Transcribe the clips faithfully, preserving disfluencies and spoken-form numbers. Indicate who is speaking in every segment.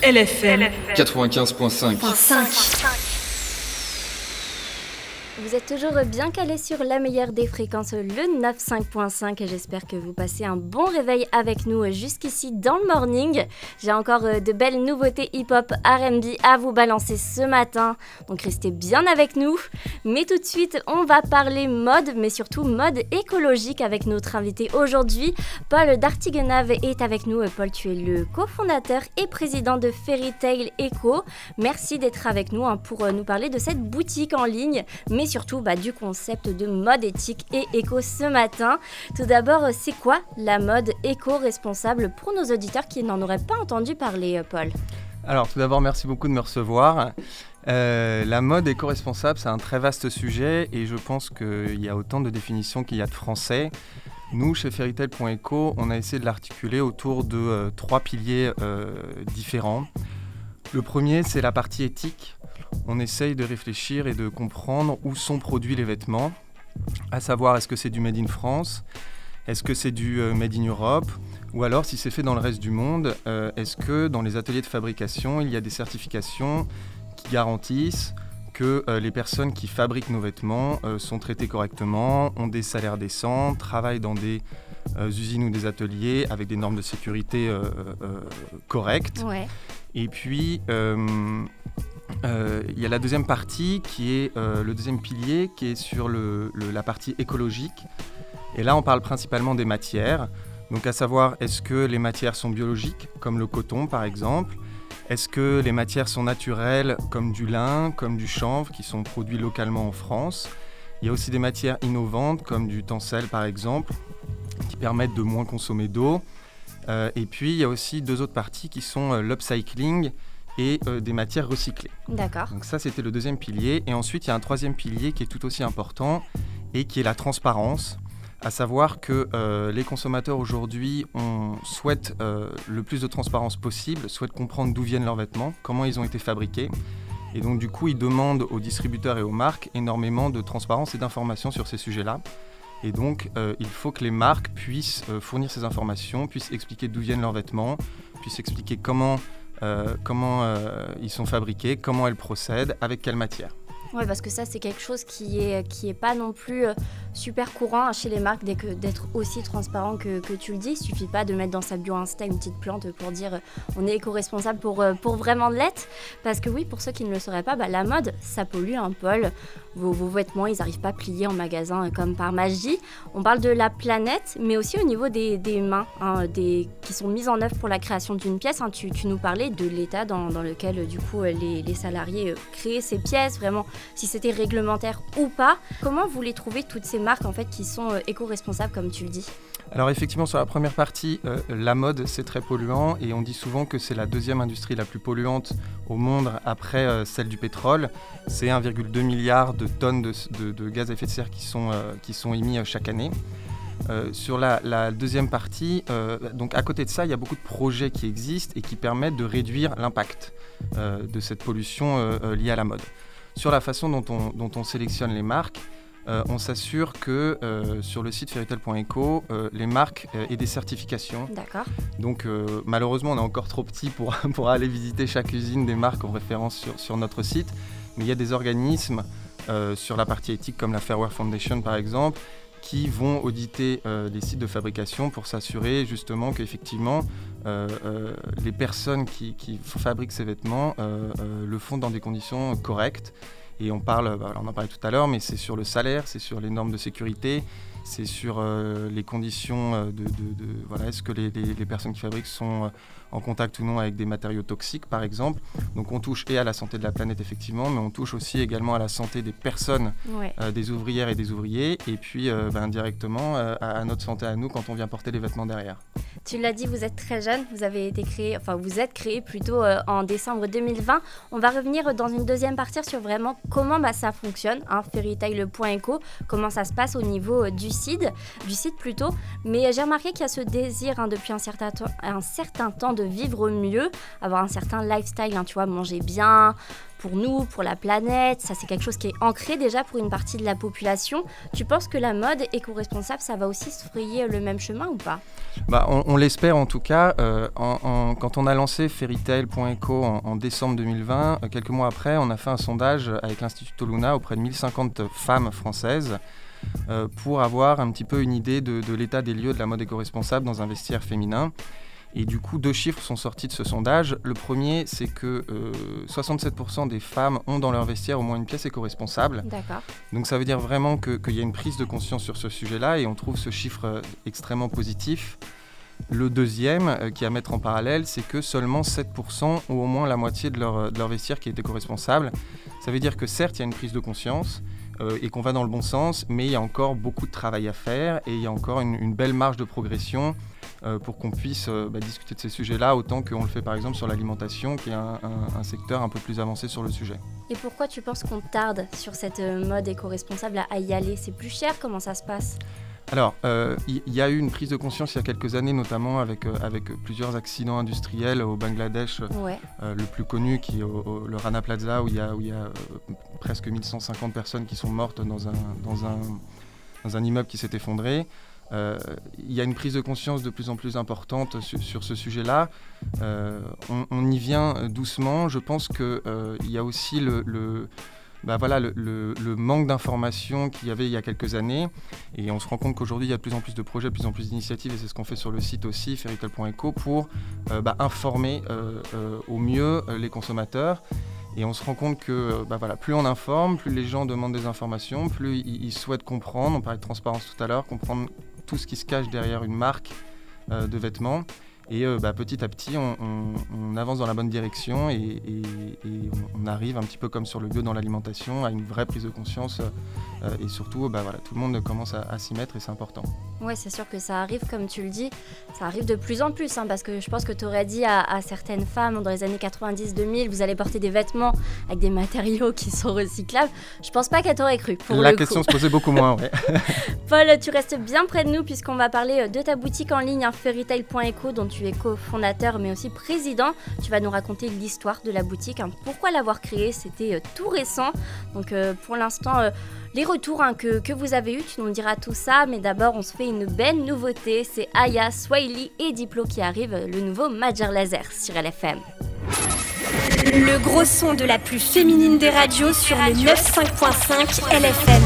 Speaker 1: L F M
Speaker 2: quatre-vingt-quinze virgule cinq.
Speaker 3: Vous êtes toujours bien calés sur la meilleure des fréquences, le quatre-vingt-quinze virgule cinq, et j'espère que vous passez un bon réveil avec nous jusqu'ici dans le morning. J'ai encore de belles nouveautés hip-hop R and B à vous balancer ce matin, donc restez bien avec nous. Mais tout de suite, on va parler mode, mais surtout mode écologique avec notre invité aujourd'hui. Paul d'Artigenave est avec nous. Paul, tu es le cofondateur et président de Fairy Tail Eco. Merci d'être avec nous hein, pour nous parler de cette boutique en ligne, mais surtout bah, du concept de mode éthique et éco ce matin. Tout d'abord, c'est quoi la mode éco-responsable pour nos auditeurs qui n'en auraient pas entendu parler, Paul ?
Speaker 4: Alors tout d'abord, merci beaucoup de me recevoir. Euh, la mode éco-responsable, c'est un très vaste sujet et je pense qu'il y a autant de définitions qu'il y a de français. Nous, chez Fairy Tail point eco, on a essayé de l'articuler autour de euh, trois piliers euh, différents. Le premier, c'est la partie éthique. On essaye de réfléchir et de comprendre où sont produits les vêtements, à savoir est-ce que c'est du Made in France, est-ce que c'est du euh, Made in Europe, ou alors si c'est fait dans le reste du monde, euh, est-ce que dans les ateliers de fabrication, il y a des certifications qui garantissent que euh, les personnes qui fabriquent nos vêtements euh, sont traitées correctement, ont des salaires décents, travaillent dans des euh, usines ou des ateliers avec des normes de sécurité euh, euh, correctes.
Speaker 3: Ouais.
Speaker 4: Et puis, euh, euh, il y a la deuxième partie qui est euh, le deuxième pilier qui est sur le, le, la partie écologique. Et là, on parle principalement des matières. Donc, à savoir, est-ce que les matières sont biologiques, comme le coton par exemple ? Est-ce que les matières sont naturelles, comme du lin, comme du chanvre, qui sont produits localement en France ? Il y a aussi des matières innovantes, comme du tencel par exemple, qui permettent de moins consommer d'eau. Euh, et puis, il y a aussi deux autres parties qui sont euh, l'upcycling et euh, des matières recyclées.
Speaker 3: D'accord.
Speaker 4: Donc ça, c'était le deuxième pilier. Et ensuite, il y a un troisième pilier qui est tout aussi important et qui est la transparence. À savoir que euh, les consommateurs aujourd'hui on souhaitent euh, le plus de transparence possible, souhaitent comprendre d'où viennent leurs vêtements, comment ils ont été fabriqués. Et donc du coup, ils demandent aux distributeurs et aux marques énormément de transparence et d'informations sur ces sujets-là. Et donc, euh, il faut que les marques puissent euh, fournir ces informations, puissent expliquer d'où viennent leurs vêtements, puissent expliquer comment, euh, comment euh, ils sont fabriqués, comment elles procèdent, avec quelle matière.
Speaker 3: Oui, parce que ça, c'est quelque chose qui est, qui est pas non plus euh, super courant chez les marques dès que, d'être aussi transparent que, que tu le dis. Il suffit pas de mettre dans sa bio Insta une petite plante pour dire euh, on est éco-responsable pour, euh, pour vraiment l'être. Parce que oui, pour ceux qui ne le sauraient pas, bah, la mode, ça pollue un Paul. Vos, vos vêtements, ils n'arrivent pas pliés en magasin euh, comme par magie. On parle de la planète, mais aussi au niveau des, des mains hein, des, qui sont mises en œuvre pour la création d'une pièce. Hein. Tu, tu nous parlais de l'état dans, dans lequel, euh, du coup, les, les salariés euh, créent ces pièces, vraiment si c'était réglementaire ou pas. Comment vous les trouvez, toutes ces marques en fait, qui sont euh, éco-responsables, comme tu le dis ?
Speaker 4: Alors effectivement, sur la première partie, euh, la mode, c'est très polluant et on dit souvent que c'est la deuxième industrie la plus polluante au monde après euh, celle du pétrole. C'est un virgule deux milliard de tonnes de, de, de gaz à effet de serre qui sont, euh, qui sont émis euh, chaque année. Euh, sur la, la deuxième partie, euh, donc à côté de ça, il y a beaucoup de projets qui existent et qui permettent de réduire l'impact euh, de cette pollution euh, euh, liée à la mode. Sur la façon dont on, dont on sélectionne les marques, euh, on s'assure que euh, sur le site Fairy Tail point eco, euh, les marques euh, aient des certifications.
Speaker 3: D'accord.
Speaker 4: Donc euh, malheureusement, on est encore trop petit pour, pour aller visiter chaque usine des marques en référence sur, sur notre site. Mais il y a des organismes euh, sur la partie éthique comme la Fairwear Foundation par exemple, qui vont auditer euh, les sites de fabrication pour s'assurer justement qu'effectivement euh, euh, les personnes qui, qui fabriquent ces vêtements euh, euh, le font dans des conditions correctes. Et on parle, bah, on en parlait tout à l'heure, mais c'est sur le salaire, c'est sur les normes de sécurité, c'est sur euh, les conditions de, de, de voilà, est-ce que les, les, les personnes qui fabriquent sont euh, en contact ou non avec des matériaux toxiques par exemple. Donc on touche et à la santé de la planète effectivement, mais on touche aussi également à la santé des personnes,
Speaker 3: ouais.
Speaker 4: euh, des ouvrières et des ouvriers, et puis euh, ben, directement euh, à, à notre santé à nous quand on vient porter les vêtements derrière.
Speaker 3: Tu l'as dit, vous êtes très jeune, vous avez été créé, enfin vous êtes créé plutôt euh, en décembre deux mille vingt. On va revenir dans une deuxième partie sur vraiment comment bah, ça fonctionne, hein, Fairy Tail point eco, comment ça se passe au niveau euh, du site, du site plutôt. Mais euh, j'ai remarqué qu'il y a ce désir hein, depuis un certain, to- un certain temps de vivre mieux, avoir un certain lifestyle, hein, tu vois, manger bien, pour nous, pour la planète, ça c'est quelque chose qui est ancré déjà pour une partie de la population. Tu penses que la mode éco-responsable, ça va aussi se frayer le même chemin ou pas ?
Speaker 4: Bah, on, on l'espère en tout cas. Euh, en, en, quand on a lancé fairytale point eco en, en décembre deux mille vingt, euh, quelques mois après, on a fait un sondage avec l'Institut Toluna auprès de mille cinquante femmes françaises euh, pour avoir un petit peu une idée de, de l'état des lieux de la mode éco-responsable dans un vestiaire féminin. Et du coup, deux chiffres sont sortis de ce sondage. Le premier, c'est que euh, soixante-sept pour cent des femmes ont dans leur vestiaire au moins une pièce éco-responsable.
Speaker 3: D'accord.
Speaker 4: Donc ça veut dire vraiment que, qu'il y a une prise de conscience sur ce sujet-là et on trouve ce chiffre euh, extrêmement positif. Le deuxième, euh, qui est à mettre en parallèle, c'est que seulement sept pour cent ont au moins la moitié de leur, de leur vestiaire qui est éco-responsable. Ça veut dire que certes, il y a une prise de conscience euh, et qu'on va dans le bon sens, mais il y a encore beaucoup de travail à faire et il y a encore une, une belle marge de progression euh, pour qu'on puisse euh, bah, discuter de ces sujets-là autant qu'on le fait par exemple sur l'alimentation, qui est un, un, un secteur un peu plus avancé sur le sujet.
Speaker 3: Et pourquoi tu penses qu'on tarde sur cette mode éco-responsable à y aller ? C'est plus cher ? Comment ça se passe ?
Speaker 4: Alors, il euh, y, y a eu une prise de conscience il y a quelques années, notamment avec, euh, avec plusieurs accidents industriels au Bangladesh,
Speaker 3: ouais.
Speaker 4: euh, le plus connu qui est au, au, le Rana Plaza, où il y a, où y a euh, presque mille cent cinquante personnes qui sont mortes dans un, dans un, dans un immeuble qui s'est effondré. Il euh, y a une prise de conscience de plus en plus importante sur, sur ce sujet-là. Euh, on, on y vient doucement. Je pense qu'il euh, y a aussi le... le Bah voilà, le, le, le manque d'informations qu'il y avait il y a quelques années. Et on se rend compte qu'aujourd'hui, il y a de plus en plus de projets, de plus en plus d'initiatives, et c'est ce qu'on fait sur le site aussi, fairytale point eco, pour euh, bah, informer euh, euh, au mieux euh, les consommateurs. Et on se rend compte que bah, voilà, plus on informe, plus les gens demandent des informations, plus ils, ils souhaitent comprendre, on parlait de transparence tout à l'heure, comprendre tout ce qui se cache derrière une marque euh, de vêtements. Et euh, bah, petit à petit, on, on, on avance dans la bonne direction et, et, et on arrive un petit peu comme sur le bio dans l'alimentation à une vraie prise de conscience euh, et surtout, bah, voilà, tout le monde commence à, à s'y mettre et c'est important.
Speaker 3: Oui, c'est sûr que ça arrive, comme tu le dis, ça arrive de plus en plus hein, parce que je pense que tu aurais dit à, à certaines femmes dans les années quatre-vingt-dix deux mille, vous allez porter des vêtements avec des matériaux qui sont recyclables. Je pense pas qu'elle t'aurait cru. Pour
Speaker 4: La
Speaker 3: le
Speaker 4: question
Speaker 3: coup.
Speaker 4: se posait beaucoup moins, ouais.
Speaker 3: Paul, tu restes bien près de nous puisqu'on va parler de ta boutique en ligne hein, fairytale point eco dont tu es cofondateur mais aussi président. Tu vas nous raconter l'histoire de la boutique, hein, pourquoi l'avoir créée, c'était euh, tout récent. Donc euh, pour l'instant, euh, les retours hein, que, que vous avez eus, tu nous diras tout ça. Mais d'abord, on se fait une belle nouveauté. C'est Aya, Swahili et Diplo qui arrivent, le nouveau Major Lazer sur L F M.
Speaker 1: Le gros son de la plus féminine des radios sur le quatre-vingt-cinq point cinq L F M.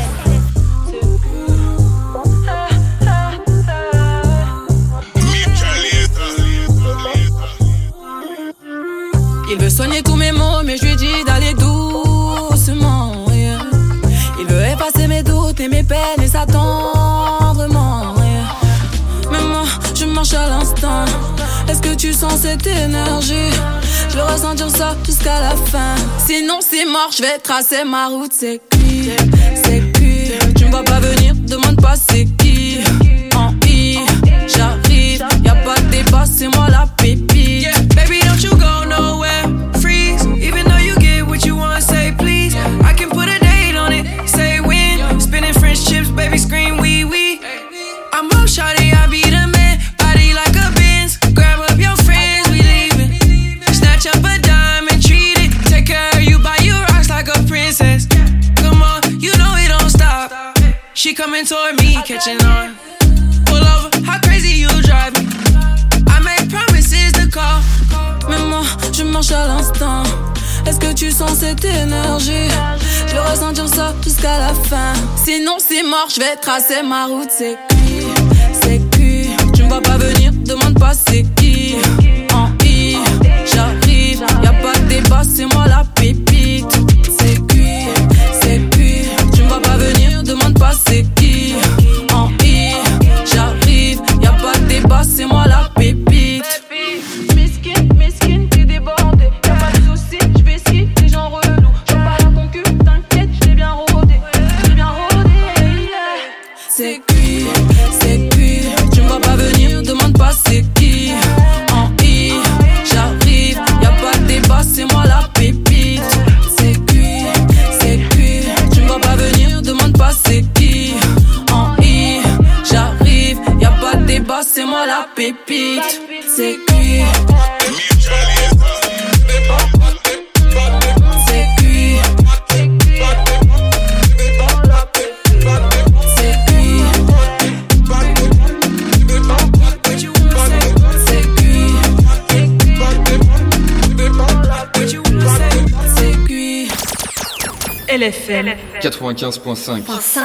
Speaker 2: Il veut soigner tous mes maux, mais je lui dis d'aller doucement. Yeah. Il veut effacer mes doutes et mes peines et ça tendrement. Yeah. Mais moi, je marche à l'instant. Est-ce que tu sens cette énergie? Je veux ressentir ça jusqu'à la fin. Sinon c'est mort, je vais tracer ma route. C'est qui? C'est qui? Tu me vois pas venir, demande pas c'est qui. En I, j'arrive, y'a pas de débat, c'est moi la pépite. Yeah, baby, don't you go nowhere. Freeze, even though you get what you want, say please. I can put a date on it, say when. Spinning French chips, baby, scream wee wee. I'm up, shawty, I be the man. Body like a Benz, grab up your friends, we leaving. Snatch up a dime and treat it. Take care of you, buy you rocks like a princess. Come on, you know it don't stop. She coming toward me, catching on. Pull over, how crazy you drive me. I make promises to call. Mais moi, je marche à l'instant. Est-ce que tu sens cette énergie? Je veux ressentir ça jusqu'à la fin. Sinon c'est mort, je vais tracer ma route. C'est qui? C'est qui? Tu me vois pas venir, demande pas c'est qui. En I, j'arrive, y'a pas de débat, c'est moi la pépite. C'est qui? C'est qui? Tu me vois pas venir, demande pas c'est qui. En I, j'arrive, y'a pas de débat, c'est moi la pépite. Miskin, miskin, t'es débordé. Y'a pas de soucis, j'vais ski, les gens relous. J'en parle à ton cul, t'inquiète, j'l'ai bien rodé. J'l'ai bien rodé, yeah. C'est qui? C'est qui? Tu me vois pas venir, demande pas c'est qui. En L F M
Speaker 5: quatre-vingt-quinze virgule cinq.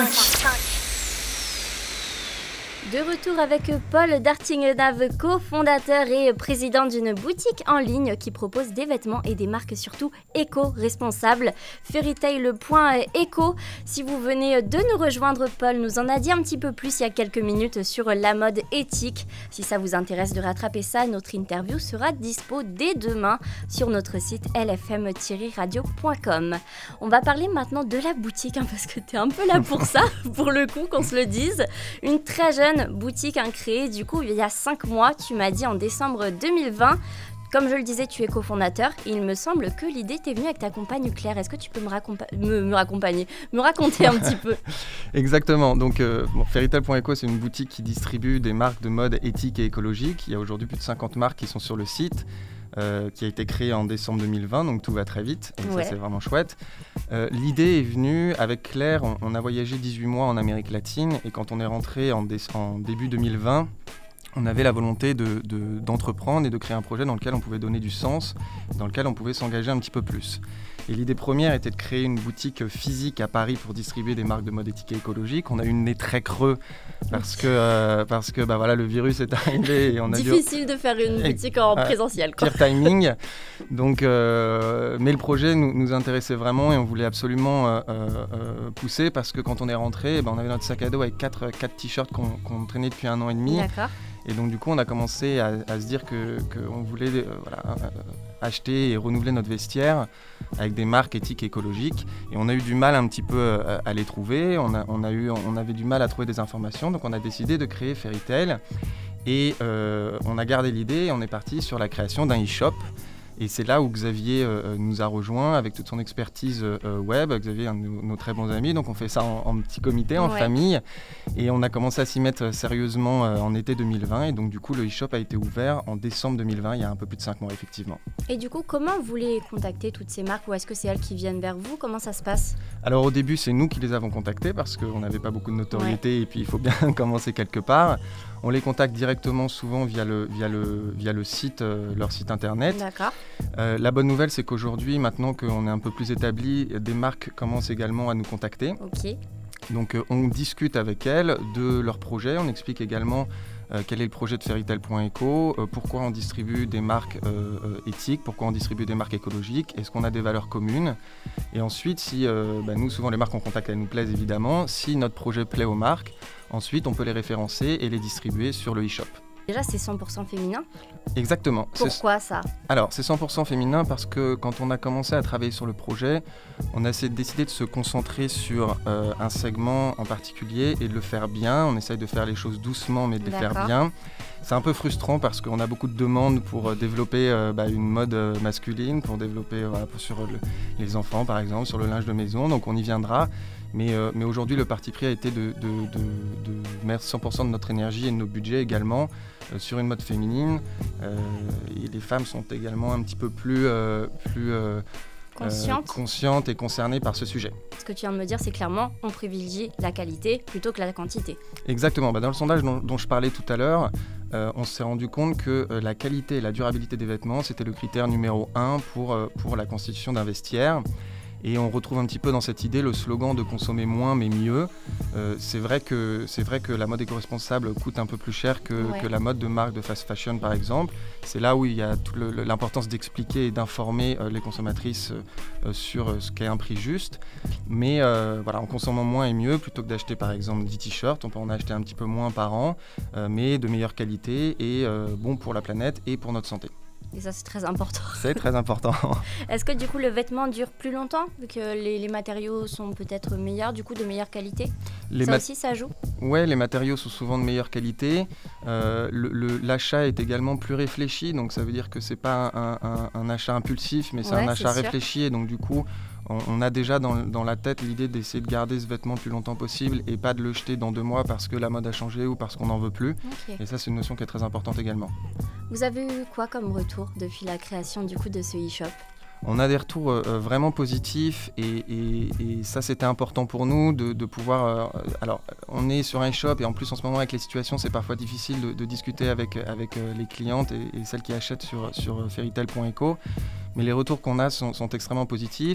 Speaker 3: De retour avec Paul Dartignenave, cofondateur et président d'une boutique en ligne qui propose des vêtements et des marques surtout éco-responsables. Fairytale point eco. Si vous venez de nous rejoindre, Paul nous en a dit un petit peu plus il y a quelques minutes sur la mode éthique. Si ça vous intéresse de rattraper ça, notre interview sera dispo dès demain sur notre site l f m tiret radio point com. On va parler maintenant de la boutique, hein, parce que tu es un peu là pour ça, pour le coup, qu'on se le dise. Une très jeune boutique hein, créée du coup il y a cinq mois, tu m'as dit en décembre deux mille vingt. Comme je le disais, tu es cofondateur et il me semble que l'idée t'est venue avec ta compagne Claire. Est-ce que tu peux me, racompa- me, me raccompagner, me raconter un petit peu?
Speaker 4: Exactement, donc euh, bon, Fairytale point eco, c'est une boutique qui distribue des marques de mode éthiques et écologiques. Il y a aujourd'hui plus de cinquante marques qui sont sur le site. Euh, qui a été créé en décembre deux mille vingt, donc tout va très vite, et ouais. Ça c'est vraiment chouette. Euh, l'idée est venue avec Claire, on, on a voyagé dix-huit mois en Amérique latine, et quand on est rentré en, dé- en début deux mille vingt, on avait la volonté de, de, d'entreprendre et de créer un projet dans lequel on pouvait donner du sens, dans lequel on pouvait s'engager un petit peu plus. Et l'idée première était de créer une boutique physique à Paris pour distribuer des marques de mode éthique et écologique. On a eu le nez très creux parce que, euh, parce que bah voilà, le virus est arrivé. Et on a
Speaker 3: difficile dû... de faire une boutique en euh, présentiel.
Speaker 4: Pire timing. Donc, euh, mais le projet nous, nous intéressait vraiment et on voulait absolument euh, euh, pousser parce que quand on est rentré, bah, on avait notre sac à dos avec quatre, quatre t-shirts qu'on, qu'on traînait depuis un an et demi.
Speaker 3: D'accord.
Speaker 4: Et donc du coup, on a commencé à, à se dire que qu'on voulait euh, voilà, euh, acheter et renouveler notre vestiaire avec des marques éthiques et écologiques. Et on a eu du mal un petit peu euh, à les trouver. On, a, on, a eu, on avait du mal à trouver des informations. Donc on a décidé de créer Fairytale. Et euh, on a gardé l'idée et on est parti sur la création d'un e-shop. Et c'est là où Xavier euh, nous a rejoints avec toute son expertise euh, web. Xavier est un de nos, nos très bons amis, donc on fait ça en, en petit comité, en ouais. famille. Et on a commencé à s'y mettre sérieusement euh, en été deux mille vingt. Et donc du coup, le e-shop a été ouvert en décembre deux mille vingt, il y a un peu plus de cinq mois effectivement.
Speaker 3: Et du coup, comment vous les contactez, toutes ces marques, ou est-ce que c'est elles qui viennent vers vous? Comment ça se passe?
Speaker 4: Alors au début, c'est nous qui les avons contactées parce qu'on n'avait pas beaucoup de notoriété ouais. et puis il faut bien commencer quelque part. On les contacte directement souvent via le, via le, via le site, euh, leur site internet.
Speaker 3: D'accord.
Speaker 4: Euh, la bonne nouvelle, c'est qu'aujourd'hui, maintenant qu'on est un peu plus établi, des marques commencent également à nous contacter.
Speaker 3: Ok.
Speaker 4: Donc euh, on discute avec elles de leur projet, on explique également euh, quel est le projet de Fairytale point eco, euh, pourquoi on distribue des marques euh, euh, éthiques, pourquoi on distribue des marques écologiques, est-ce qu'on a des valeurs communes. Et ensuite, si euh, bah, nous, souvent les marques qu'on contacte, elles nous plaisent évidemment, si notre projet plaît aux marques, ensuite on peut les référencer et les distribuer sur le e-shop.
Speaker 3: Déjà, c'est cent pour cent féminin.
Speaker 4: Exactement.
Speaker 3: Pourquoi ça ?
Speaker 4: Alors, c'est cent pour cent féminin parce que quand on a commencé à travailler sur le projet, on a décidé de se concentrer sur euh, un segment en particulier et de le faire bien. On essaye de faire les choses doucement, mais de les
Speaker 3: D'accord.
Speaker 4: faire bien. C'est un peu frustrant parce qu'on a beaucoup de demandes pour euh, développer euh, bah, une mode euh, masculine, pour développer euh, voilà, pour, sur le, les enfants, par exemple, sur le linge de maison. Donc, on y viendra. Mais, euh, mais aujourd'hui, le parti pris a été de, de, de, de mettre cent pour cent de notre énergie et de nos budgets également euh, sur une mode féminine. Euh, et les femmes sont également un petit peu plus, euh, plus euh,
Speaker 3: conscientes.
Speaker 4: Euh, conscientes et concernées par ce sujet.
Speaker 3: Ce que tu viens de me dire, c'est clairement, on privilégie la qualité plutôt que la quantité.
Speaker 4: Exactement. Bah, dans le sondage dont, dont je parlais tout à l'heure, euh, on s'est rendu compte que euh, la qualité et la durabilité des vêtements, c'était le critère numéro un pour, euh, pour la constitution d'un vestiaire. Et on retrouve un petit peu dans cette idée le slogan de consommer moins mais mieux. Euh, c'est vrai que, c'est vrai que la mode éco-responsable coûte un peu plus cher que,
Speaker 3: ouais.
Speaker 4: que la mode de marque de fast fashion par exemple. C'est là où il y a toute le, l'importance d'expliquer et d'informer euh, les consommatrices euh, sur euh, ce qu'est un prix juste. Mais euh, voilà, en consommant moins et mieux, plutôt que d'acheter par exemple dix t-shirts, on peut en acheter un petit peu moins par an, euh, mais de meilleure qualité et euh, bon pour la planète et pour notre santé.
Speaker 3: Et ça, c'est très important.
Speaker 4: C'est très important.
Speaker 3: Est-ce que du coup, le vêtement dure plus longtemps, vu que les, les matériaux sont peut-être meilleurs, du coup, de meilleure qualité?
Speaker 4: les
Speaker 3: Ça
Speaker 4: mat-
Speaker 3: aussi, ça joue?
Speaker 4: Ouais, les matériaux sont souvent de meilleure qualité. Euh, le, le, l'achat est également plus réfléchi, donc ça veut dire que c'est pas un, un, un achat impulsif, mais c'est
Speaker 3: ouais,
Speaker 4: un achat
Speaker 3: c'est
Speaker 4: réfléchi. Et donc du coup, on, on a déjà dans, dans la tête l'idée d'essayer de garder ce vêtement le plus longtemps possible et pas de le jeter dans deux mois parce que la mode a changé ou parce qu'on n'en veut plus.
Speaker 3: Okay.
Speaker 4: Et ça, c'est une notion qui est très importante également.
Speaker 3: Vous avez eu quoi comme retour depuis la création du coup de ce e-shop?
Speaker 4: On a des retours euh, vraiment positifs et, et, et ça c'était important pour nous de, de pouvoir... Euh, alors on est sur un shop et en plus en ce moment avec les situations c'est parfois difficile de, de discuter avec, avec euh, les clientes et, et celles qui achètent sur, sur fairytale point eco. Mais les retours qu'on a sont, sont extrêmement positifs.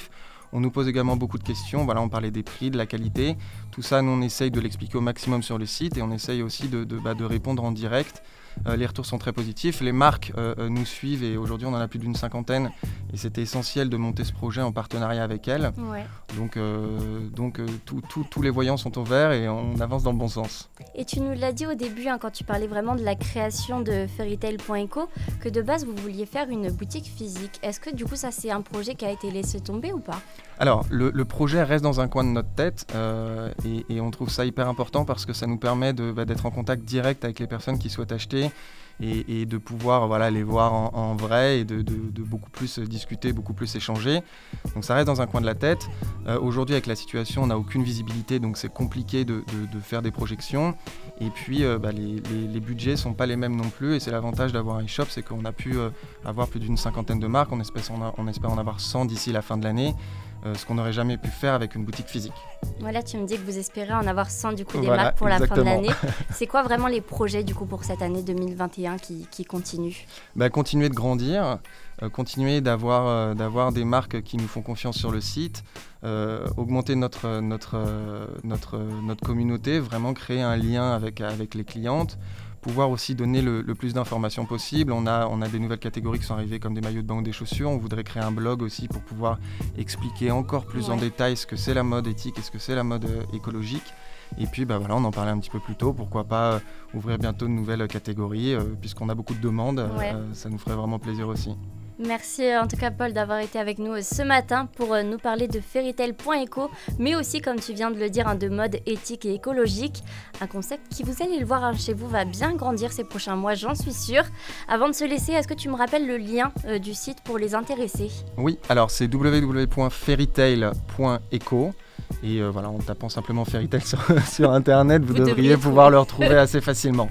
Speaker 4: On nous pose également beaucoup de questions. Voilà, on parlait des prix, de la qualité. Tout ça, nous, on essaye de l'expliquer au maximum sur le site et on essaye aussi de, de, bah, de répondre en direct. Euh, les retours sont très positifs. Les marques euh, nous suivent et aujourd'hui, on en a plus d'une cinquantaine. Et c'était essentiel de monter ce projet en partenariat avec elles.
Speaker 3: Ouais.
Speaker 4: Donc, euh, donc euh, tout, tout, tous les voyants sont au vert et on avance dans le bon sens.
Speaker 3: Et tu nous l'as dit au début, hein, quand tu parlais vraiment de la création de fairytale point eco, que de base, vous vouliez faire une boutique physique. Est-ce que du coup, ça, c'est un projet qui a été laissé tomber ou pas ?
Speaker 4: Alors, le, le projet reste dans un coin de notre tête euh, et, et on trouve ça hyper important parce que ça nous permet de, bah, d'être en contact direct avec les personnes qui souhaitent acheter et, et de pouvoir voilà, les voir en, en vrai et de, de, de beaucoup plus discuter, beaucoup plus échanger. Donc ça reste dans un coin de la tête. Euh, aujourd'hui, avec la situation, on n'a aucune visibilité, donc c'est compliqué de, de, de faire des projections. Et puis, euh, bah, les, les, les budgets ne sont pas les mêmes non plus et c'est l'avantage d'avoir un e-shop, c'est qu'on a pu euh, avoir plus d'une cinquantaine de marques, on espère en, a, on espère en avoir cent d'ici la fin de l'année. Euh, ce qu'on n'aurait jamais pu faire avec une boutique physique.
Speaker 3: Voilà, tu me dis que vous espérez en avoir cent du coup des
Speaker 4: voilà,
Speaker 3: marques pour
Speaker 4: exactement.
Speaker 3: la fin de l'année. C'est quoi vraiment les projets du coup pour cette année deux mille vingt et un qui, qui continuent ?
Speaker 4: Bah, continuer de grandir, euh, continuer d'avoir, euh, d'avoir des marques qui nous font confiance sur le site, euh, augmenter notre, notre, euh, notre, notre communauté, vraiment créer un lien avec, avec les clientes. Pouvoir aussi donner le, le plus d'informations possible. On a, on a des nouvelles catégories qui sont arrivées comme des maillots de bain ou des chaussures. On voudrait créer un blog aussi pour pouvoir expliquer encore plus
Speaker 3: ouais.
Speaker 4: en détail ce que c'est la mode éthique et ce que c'est la mode euh, écologique. Et puis bah, voilà, on en parlait un petit peu plus tôt. Pourquoi pas euh, ouvrir bientôt de nouvelles catégories euh, puisqu'on a beaucoup de demandes.
Speaker 3: Ouais.
Speaker 4: Euh, ça nous ferait vraiment plaisir aussi.
Speaker 3: Merci en tout cas Paul d'avoir été avec nous ce matin pour nous parler de fairytale point eco, mais aussi comme tu viens de le dire, de mode éthique et écologique, un concept qui, vous allez le voir chez vous, va bien grandir ces prochains mois, j'en suis sûre. Avant de se laisser, est-ce que tu me rappelles le lien euh, du site pour les intéressés ?
Speaker 4: Oui, alors c'est w w w point fairytale point eco. Et euh, voilà, en tapant simplement Fairytale sur, sur internet, vous, vous devriez, devriez pouvoir trouver. le retrouver assez facilement.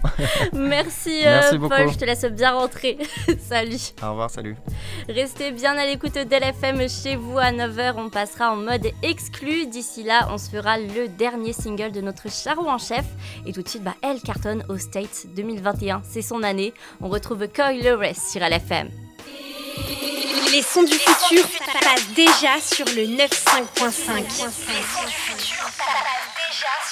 Speaker 3: Merci,
Speaker 4: Merci
Speaker 3: euh,
Speaker 4: beaucoup.
Speaker 3: Paul, je te laisse bien rentrer. Salut.
Speaker 4: Au revoir, salut.
Speaker 3: Restez bien à l'écoute d'L F M chez vous à neuf heures, on passera en mode exclu. D'ici là, on se fera le dernier single de notre Charo en chef. Et tout de suite, bah, elle cartonne aux States deux mille vingt et un, c'est son année. On retrouve Coil Lewis sur L F M.
Speaker 1: Les sons du futur passent déjà sur le neuf cinq point cinq.